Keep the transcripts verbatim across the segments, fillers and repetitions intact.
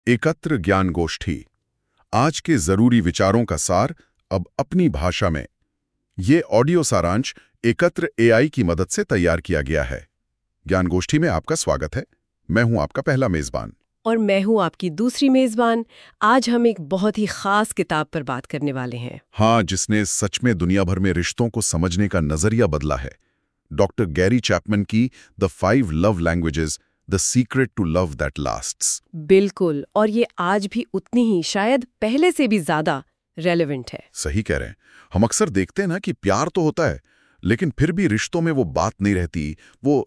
एकत्र ज्ञान गोष्ठी, आज के जरूरी विचारों का सार अब अपनी भाषा में। ये ऑडियो सारांश एकत्र एआई की मदद से तैयार किया गया है। ज्ञान गोष्ठी में आपका स्वागत है। मैं हूं आपका पहला मेजबान। और मैं हूं आपकी दूसरी मेजबान। आज हम एक बहुत ही खास किताब पर बात करने वाले हैं। हाँ, जिसने सच में दुनिया भर में रिश्तों को समझने का नजरिया बदला है। डॉक्टर गैरी चैपमैन की the five love languages, the secret to love that lasts. बिल्कुल, और ये आज भी उतनी ही, शायद पहले से भी ज्यादा रेलेवेंट है। सही कह रहे हैं। हम अक्सर देखते हैं ना कि प्यार तो होता है, लेकिन फिर भी रिश्तों में वो बात नहीं रहती, वो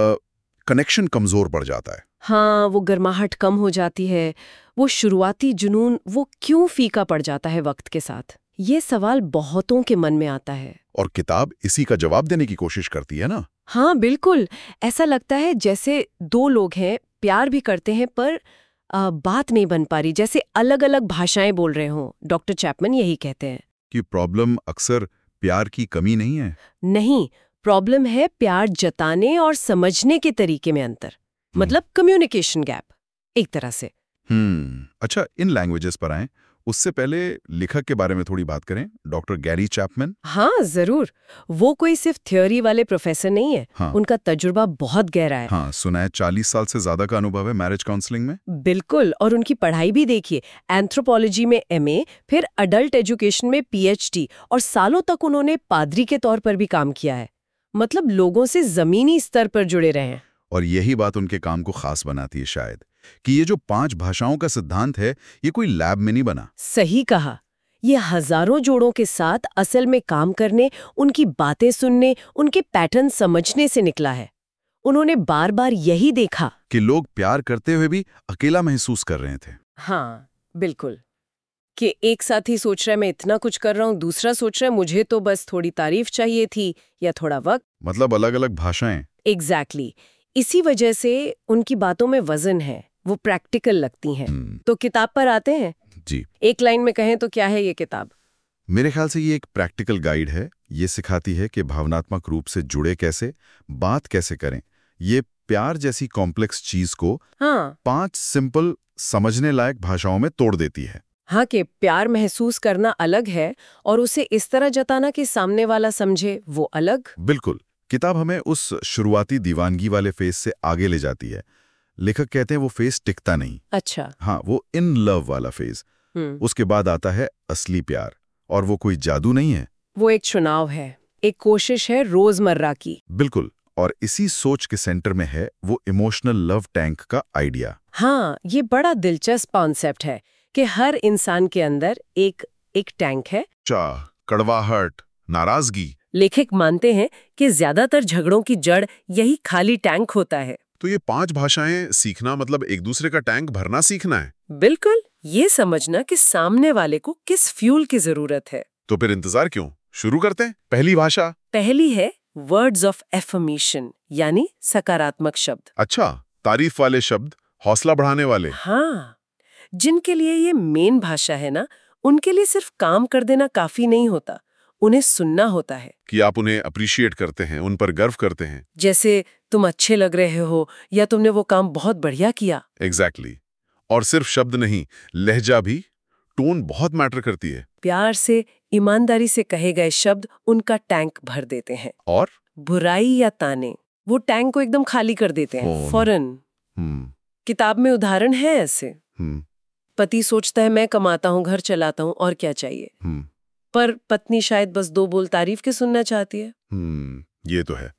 कनेक्शन कमजोर पड़ जाता है। हाँ, वो गर्माहट कम हो जाती है, वो शुरुआती जुनून वो क्यों फीका पड़ जाता है वक्त के साथ। ये सवाल बहुतों के मन में आता है और किताब इसी का जवाब देने की कोशिश करती है ना। हाँ बिल्कुल, ऐसा लगता है जैसे दो लोग हैं, प्यार भी करते हैं पर आ, बात नहीं बन पा रही, जैसे अलग अलग भाषाएं बोल रहे हों। डॉक्टर चैपमैन यही कहते हैं कि प्रॉब्लम अक्सर प्यार की कमी नहीं है। नहीं, प्रॉब्लम है प्यार जताने और समझने के तरीके में अंतर, मतलब कम्युनिकेशन गैप एक तरह से। हम्म अच्छा, इन लैंग्वेजेस पर आएं, उससे पहले लेखक के बारे में थोड़ी बात करें। Doctor Gary Chapman. हाँ जरूर, वो कोई सिर्फ थ्योरी वाले प्रोफेसर नहीं है। हाँ। उनका तजुर्बा बहुत गहरा है। हाँ, सुना है चालीस साल से ज्यादा का अनुभव है मैरिज काउंसलिंग में। बिल्कुल, और उनकी पढ़ाई भी देखिए, एंथ्रोपोलॉजी में एमए, फिर अडल्ट एजुकेशन में पीएचडी, और सालों तक उन्होंने पादरी के तौर पर भी काम किया है। मतलब लोगों से जमीनी स्तर पर जुड़े रहे हैं। और यही बात उनके काम को खास बनाती है शायद, कि ये जो पांच भाषाओं का सिद्धांत है, ये कोई लैब में नहीं बना। सही कहा, ये हजारों जोड़ों के साथ असल में काम करने, उनकी बातें सुनने, उनके पैटर्न समझने से निकला है। उन्होंने बार बार यही देखा कि लोग प्यार करते हुए भी अकेला महसूस कर रहे थे। हाँ बिल्कुल, कि एक साथी सोच रहा है मैं इतना कुछ कर रहा हूँ, दूसरा सोच रहा है मुझे तो बस थोड़ी तारीफ चाहिए थी या थोड़ा वक्त। मतलब अलग अलग भाषाएं। Exactly exactly. इसी वजह से उनकी बातों में वजन है, वो प्रैक्टिकल लगती हैं। तो किताब पर आते हैं। जी, एक लाइन में कहें तो क्या है ये किताब? मेरे ख्याल से ये एक प्रैक्टिकल गाइड है। ये सिखाती है कि भावनात्मक रूप से जुड़े कैसे, बात कैसे करें। ये प्यार जैसी कॉम्प्लेक्स चीज को हाँ पांच सिंपल समझने लायक भाषाओं में तोड़ देती है। हाँ, कि प्यार महसूस करना अलग है और उसे इस तरह जताना कि सामने वाला समझे, वो अलग। बिल्कुल। किताब हमें उस शुरुआती दीवानगी वाले फेज से आगे ले जाती है। लेखक कहते हैं वो फेज टिकता नहीं। अच्छा। हाँ, वो इन लव वाला फेज। उसके बाद आता है असली प्यार, और वो कोई जादू नहीं है, वो एक चुनाव है, एक कोशिश है रोजमर्रा की। बिल्कुल। और इसी सोच के सेंटर में है वो इमोशनल लव टैंक का आइडिया। हाँ, ये बड़ा दिलचस्प कॉन्सेप्ट है कि हर इंसान के अंदर एक एक टैंक है। चाह, कड़वाहट, नाराजगी। लेखक मानते हैं कि ज्यादातर झगड़ों की जड़ यही खाली टैंक होता है। तो ये पांच भाषाएं सीखना मतलब एक दूसरे का टैंक भरना सीखना है। बिल्कुल, ये समझना कि सामने वाले को किस फ्यूल की जरूरत है। तो फिर इंतजार क्यों, शुरू करते हैं। पहली भाषा पहली है वर्ड्स ऑफ एफर्मेशन, यानी सकारात्मक शब्द। अच्छा, तारीफ वाले शब्द, हौसला बढ़ाने वाले। हाँ, जिनके लिए ये मेन भाषा है ना, उनके लिए सिर्फ काम कर देना काफी नहीं होता, उन्हें सुनना होता है। कि आप उन्हें अप्रिशिएट करते हैं, उन पर गर्व करते हैं। जैसे तुम अच्छे लग रहे हो, या तुमने वो काम बहुत बढ़िया किया। Exactly exactly. और सिर्फ शब्द नहीं, लहजा भी, टोन बहुत मैटर करती है। प्यार से, ईमानदारी से कहे गए शब्द उनका टैंक भर देते हैं। और बुराई या ताने वो टैंक को एकदम खाली कर देते हैं फौरन। हम्म किताब में उदाहरण है ऐसे। हम्म पति सोचता है मैं कमाता हूँ, घर चलाता हूँ, और क्या चाहिए। हम्म पर पत्नी शायद बस दो बोल तारीफ के सुनना चाहती है। हम्म ये तो है।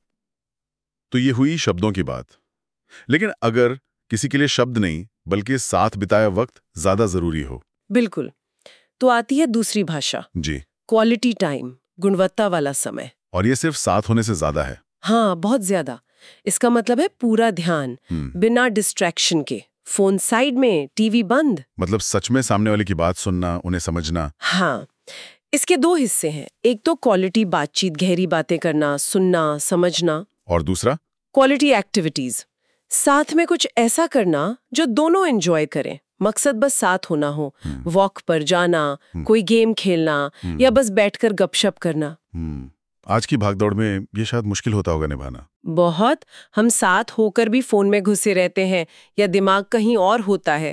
तो ये हुई शब्दों की बात। लेकिन अगर किसी के लिए शब्द नहीं बल्कि साथ बिताया वक्त ज्यादा जरूरी हो। बिल्कुल, तो आती है दूसरी भाषा। जी, क्वालिटी टाइम, गुणवत्ता वाला समय। और ये सिर्फ साथ होने से ज्यादा है। हाँ, बहुत ज्यादा। इसका मतलब है पूरा ध्यान, बिना डिस्ट्रैक्शन के, फोन साइड में, टीवी बंद। मतलब सच में सामने वाले की बात सुनना, उन्हें समझना। हाँ, इसके दो हिस्से हैं। एक तो क्वालिटी बातचीत, गहरी बातें करना, सुनना, समझना। और दूसरा क्वालिटी एक्टिविटीज, साथ में कुछ ऐसा करना जो दोनों एंजॉय करें। मकसद बस साथ होना हो, वॉक पर जाना, कोई गेम खेलना, या बस बैठकर गपशप करना। आज की भागदौड़ में ये शायद मुश्किल होता होगा निभाना। बहुत। हम साथ होकर भी फोन में घुसे रहते हैं या दिमाग कहीं और होता है,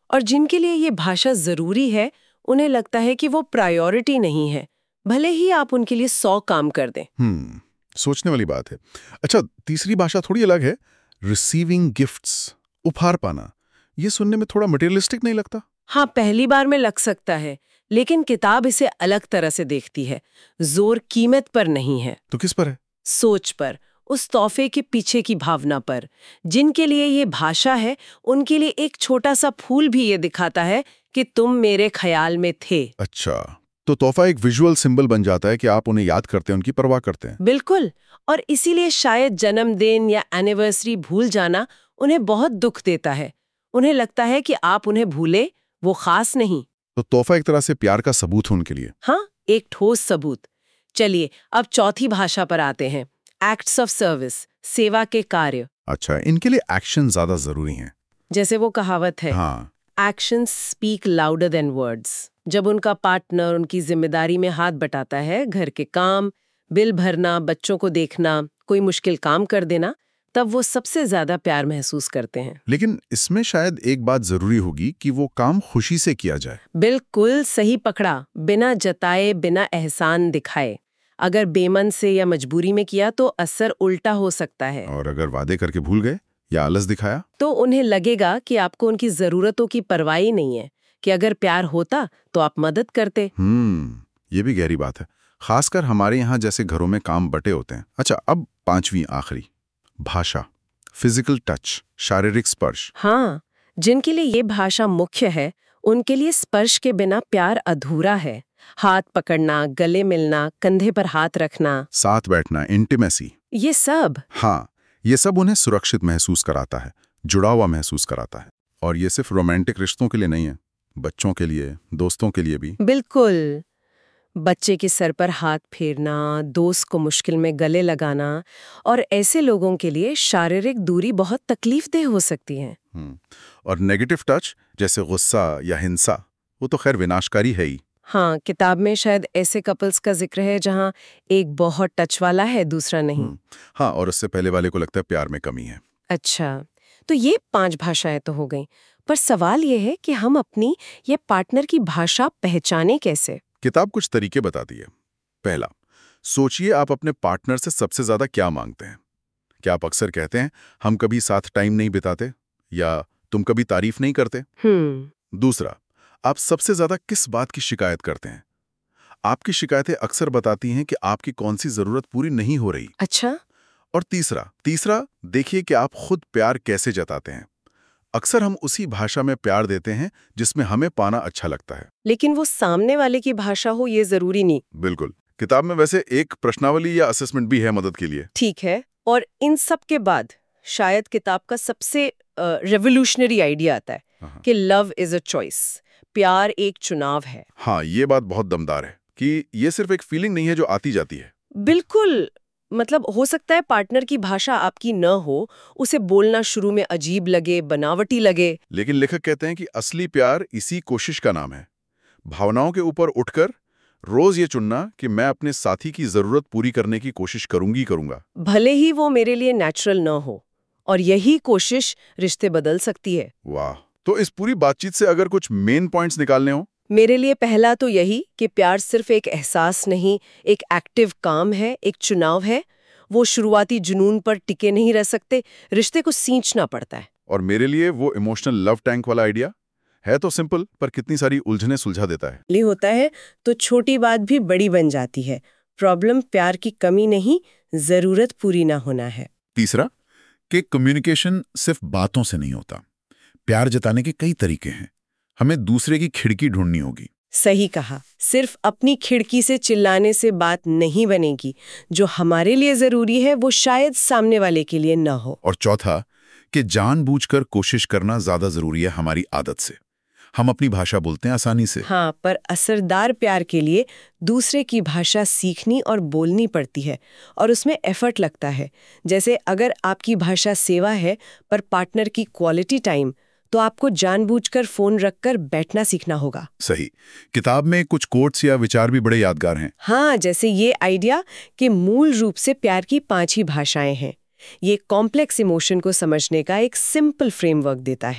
और जिनके लिए ये भाषा जरूरी है, उन्हें लगता है कि वो प्रायोरिटी नहीं है, भले ही आप उनके लिए सौ काम कर दें। हम्म सोचने वाली बात है। अच्छा, तीसरी भाषा थोड़ी अलग है, रिसीविंग गिफ्ट्स, उपहार पाना। ये सुनने में थोड़ा मटेरियलिस्टिक नहीं लगता? हाँ, पहली बार में लग सकता है, लेकिन किताब इसे अलग तरह से देखती है। जोर कीमत पर नहीं है, तो किस पर है? सोच पर, उस तोहफे के पीछे की भावना पर। जिनके लिए ये भाषा है, उनके लिए एक छोटा सा फूल भी ये दिखाता है कि तुम मेरे ख्याल में थे। अच्छा, तो तोहफा एक विजुअल सिंबल बन जाता है कि आप उन्हें याद करते हैं, उनकी परवाह करते हैं। बिल्कुल, और इसीलिए शायद जन्मदिन या एनिवर्सरी भूल जाना उन्हें बहुत दुख देता है। उन्हें लगता है कि आप उन्हें भूले, वो खास नहीं। तो तोहफा एक तरह से प्यार का सबूत है उनके लिए। हाँ, एक ठोस सबूत। चलिए अब चौथी भाषा पर आते हैं, एक्ट्स ऑफ सर्विस, सेवा के कार्य। अच्छा, इनके लिए एक्शन ज्यादा जरूरी हैं। जैसे वो कहावत है, हाँ, actions speak louder than words. जब उनका पार्टनर उनकी जिम्मेदारी में हाथ बटाता है, घर के काम, बिल भरना, बच्चों को देखना, कोई मुश्किल काम कर देना, तब वो सबसे ज्यादा प्यार महसूस करते हैं। लेकिन इसमें शायद एक बात जरूरी होगी कि वो काम खुशी से किया जाए। बिल्कुल सही पकड़ा, बिना जताए, बिना एहसान दिखाए। अगर बेमन से या मजबूरी में किया तो असर उल्टा हो सकता है। और अगर वादे करके भूल गए या आलस दिखाया, तो उन्हें लगेगा कि आपको उनकी जरूरतों की परवाह ही नहीं है, कि अगर प्यार होता तो आप मदद करते। हम्म ये भी गहरी बात है, खासकर हमारे यहाँ जैसे घरों में काम बटे होते हैं। अच्छा, अब पांचवी आखिरी भाषा, फिजिकल टच, शारीरिक स्पर्श। हाँ, जिनके लिए ये भाषा मुख्य है, उनके लिए स्पर्श के बिना प्यार अधूरा है। हाथ पकड़ना, गले मिलना, कंधे पर हाथ रखना, साथ बैठना, इंटीमेसी, ये सब। हाँ, ये सब उन्हें सुरक्षित महसूस कराता है, जुड़ा हुआ महसूस कराता है। और ये सिर्फ रोमांटिक रिश्तों के लिए नहीं है, बच्चों के लिए, दोस्तों के लिए भी। बिल्कुल, बच्चे के सर पर हाथ फेरना, दोस्त को मुश्किल में गले लगाना, और ऐसे लोगों के लिए शारीरिक दूरी बहुत तकलीफदेह हो सकती है। हम्म और नेगेटिव टच जैसे गुस्सा या हिंसा, वो तो खैर विनाशकारी है ही। हाँ, किताब में शायद ऐसे कपल्स का जिक्र है जहाँ एक बहुत टच वाला है, दूसरा नहीं। हम्म, हाँ, और उससे पहले वाले को लगता है प्यार में कमी है। अच्छा, तो ये पांच भाषाएं तो हो गईं, पर सवाल ये है कि हम अपनी ये पार्टनर की भाषा पहचाने कैसे? किताब कुछ तरीके बताती है। पहला, सोचिए आप अपने पार्टनर से सबसे ज्यादा क्या मांगते हैं। क्या आप अक्सर कहते हैं हम कभी साथ टाइम नहीं बिताते, या तुम कभी तारीफ नहीं करते? हम्म दूसरा, आप सबसे ज्यादा किस बात की शिकायत करते हैं? आपकी शिकायतें अक्सर बताती हैं कि आपकी कौन सी जरूरत पूरी नहीं हो रही। अच्छा, और तीसरा तीसरा देखिए कि आप खुद प्यार कैसे जताते हैं। अक्सर हम उसी भाषा में प्यार देते हैं जिसमें हमें पाना अच्छा लगता है। लेकिन वो सामने वाले की भाषा हो ये जरूरी नहीं। बिल्कुल, किताब में वैसे एक प्रश्नावली या असेसमेंट भी है मदद के लिए। ठीक है, और इन सब के बाद शायद किताब का सबसे रेवोल्यूशनरी आइडिया आता है कि लव इज अ चॉइस, प्यार एक चुनाव है। हाँ, ये बात बहुत दमदार है कि ये सिर्फ एक फीलिंग नहीं है जो आती जाती है। बिल्कुल, मतलब हो सकता है पार्टनर की भाषा आपकी न हो, उसे बोलना शुरू में अजीब लगे, बनावटी लगे, लेकिन लेखक कहते हैं कि असली प्यार इसी कोशिश का नाम है। भावनाओं के ऊपर उठकर रोज ये चुनना कि मैं अपने साथी की जरूरत पूरी करने की कोशिश करूंगी करूंगा, भले ही वो मेरे लिए नेचुरल न हो। और यही कोशिश रिश्ते बदल सकती है। वाह, तो इस पूरी बातचीत से अगर कुछ मेन पॉइंट्स निकालने हो? मेरे लिए पहला तो यही कि प्यार सिर्फ एक एहसास नहीं, एक एक्टिव काम है, एक चुनाव है। वो शुरुआती जुनून पर टिके नहीं रह सकते, रिश्ते को सींचना पड़ता है। और मेरे लिए वो इमोशनल लव टैंक वाला आइडिया है तो सिंपल, पर कितनी सारी उलझने सुलझा देता है। ली होता है तो छोटी बात भी बड़ी बन जाती है। प्रॉब्लम प्यार की कमी नहीं, जरूरत पूरी ना होना है। तीसरा, कि कम्युनिकेशन सिर्फ बातों से नहीं होता। प्यार जताने के कई तरीके हैं, हमें दूसरे की खिड़की ढूंढनी होगी। सही कहा, सिर्फ अपनी खिड़की से चिल्लाने से बात नहीं बनेगी। जो हमारे लिए जरूरी है वो शायद सामने वाले के लिए न हो। और चौथा, कि जानबूझकर कोशिश करना ज्यादा जरूरी है हमारी आदत से। हम अपनी भाषा बोलते हैं आसानी से। हाँ, पर असरदार प्यार के लिए दूसरे की भाषा सीखनी और बोलनी पड़ती है, और उसमें एफर्ट लगता है। जैसे अगर आपकी भाषा सेवा है पर पार्टनर की क्वालिटी टाइम, तो आपको जानबूझकर फोन रखकर बैठना सीखना होगा। सही। किताब में कुछ कोट्स या विचार भी बड़े यादगार हैं। हाँ, जैसे ये आइडिया कि मूल रूप से प्यार की पांच ही भाषाएं हैं। ये कॉम्प्लेक्स इमोशन को समझने का एक सिंपल फ्रेमवर्क देता है।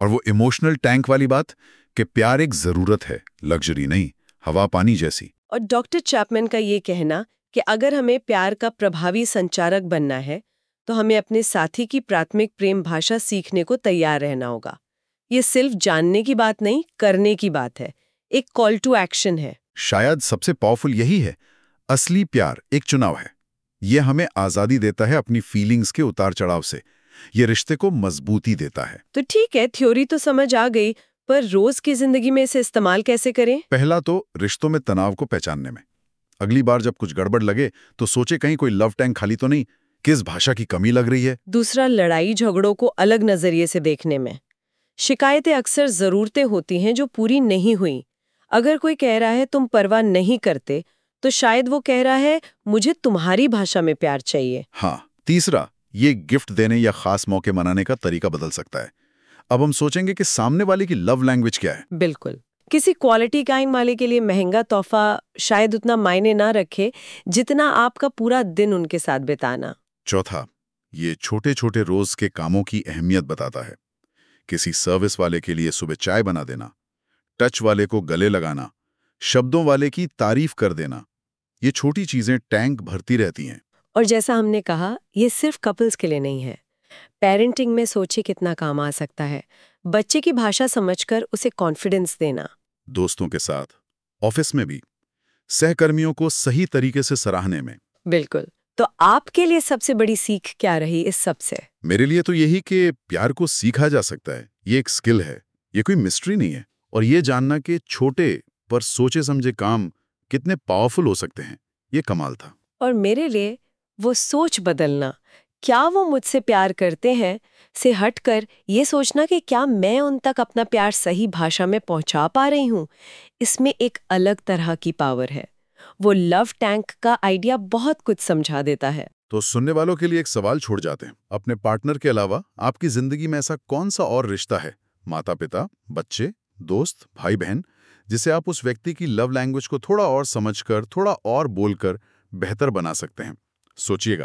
और वो इमोशनल टैंक वाली बात कि प्यार एक जरूरत है, लग्जरी नहीं, हवा पानी जैसी। और डॉक्टर चैपमैन का ये कहना कि अगर हमें प्यार का प्रभावी संचारक बनना है तो हमें अपने साथी की प्राथमिक प्रेम भाषा सीखने को तैयार रहना होगा। ये सिर्फ जानने की बात नहीं, करने की बात है, एक कॉल टू एक्शन है। शायद सबसे पावरफुल यही है, असली प्यार एक चुनाव है। ये हमें आजादी देता है अपनी फीलिंग्स के उतार चढ़ाव से, ये रिश्ते को मजबूती देता है। तो ठीक है, थ्योरी तो समझ आ गई, पर रोज की जिंदगी में इसे इस्तेमाल कैसे करें? पहला तो रिश्तों में तनाव को पहचानने में। अगली बार जब कुछ गड़बड़ लगे तो सोचे कहीं कोई लव टैंक खाली तो नहीं, किस भाषा की कमी लग रही है। दूसरा, लड़ाई झगड़ों को अलग नजरिए से देखने में। शिकायतें अक्सर जरूरतें होती हैं जो पूरी नहीं हुई। अगर कोई कह रहा है तुम परवाह नहीं करते, तो शायद वो कह रहा है मुझे तुम्हारी भाषा में प्यार चाहिए। हाँ, तीसरा, ये गिफ्ट देने या खास मौके मनाने का तरीका बदल सकता है। अब हम सोचेंगे कि सामने वाले की लव लैंग्वेज क्या है। बिल्कुल, किसी क्वालिटी टाइम वाले के लिए महंगा तोहफा शायद उतना मायने ना रखे जितना आपका पूरा दिन उनके साथ बिताना। चौथा, ये छोटे छोटे रोज के कामों की अहमियत बताता है। किसी सर्विस वाले के लिए सुबह चाय बना देना, टच वाले को गले लगाना, शब्दों वाले की तारीफ कर देना, ये छोटी चीजें टैंक भरती रहती हैं। और जैसा हमने कहा, ये सिर्फ कपल्स के लिए नहीं है। पेरेंटिंग में सोचे कितना काम आ सकता है। बच्चे की भाषा समझकर उसे कॉन्फिडेंस देना। दोस्तों के साथ, ऑफिस में भी, सहकर्मियों को सही तरीके से सराहने में। बिल्कुल। तो आपके लिए सबसे बड़ी सीख क्या रही इस सब से? मेरे लिए तो यही कि प्यार को सीखा जा सकता है, ये एक स्किल है, ये कोई मिस्ट्री नहीं है। और ये जानना कि छोटे पर सोचे समझे काम कितने पावरफुल हो सकते हैं, ये कमाल था। और मेरे लिए वो सोच बदलना, क्या वो मुझसे प्यार करते हैं, से हटकर ये सोचना कि क्या मैं उन तक अपना प्यार सही भाषा में पहुंचा पा रही हूं, इसमें एक अलग तरह की पावर है। वो लव टैंक का आइडिया बहुत कुछ समझा देता है। तो सुनने वालों के लिए एक सवाल छोड़ जाते हैं। अपने पार्टनर के अलावा आपकी जिंदगी में ऐसा कौन सा और रिश्ता है, माता पिता, बच्चे, दोस्त, भाई बहन, जिसे आप उस व्यक्ति की लव लैंग्वेज को थोड़ा और समझकर, थोड़ा और बोलकर बेहतर बना सकते हैं? सोचिएगा।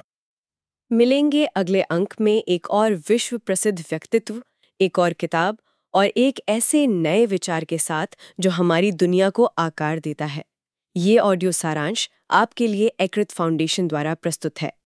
मिलेंगे अगले अंक में एक और विश्व प्रसिद्ध व्यक्तित्व, एक और किताब और एक ऐसे नए विचार के साथ जो हमारी दुनिया को आकार देता है। ये ऑडियो सारांश आपके लिए एकृत फाउंडेशन द्वारा प्रस्तुत है।